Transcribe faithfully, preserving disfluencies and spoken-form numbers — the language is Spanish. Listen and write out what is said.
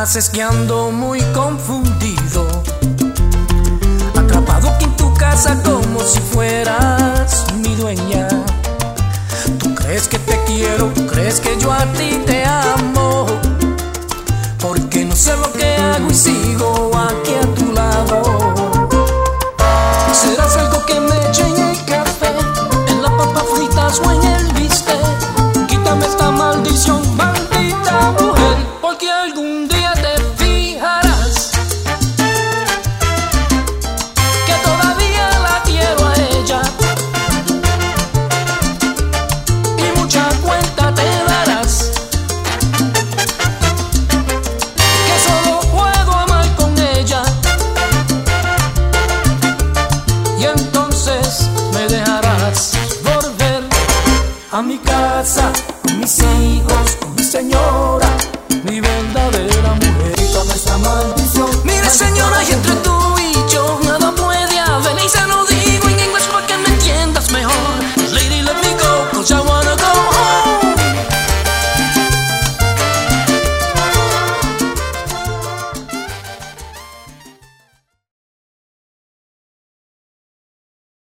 pasa es que ando muy confundido, atrapado aquí en tu casa como si fueras mi dueña. Tú crees que te quiero, crees que yo a ti te amo, porque no sé lo que hago y sigo aquí a tu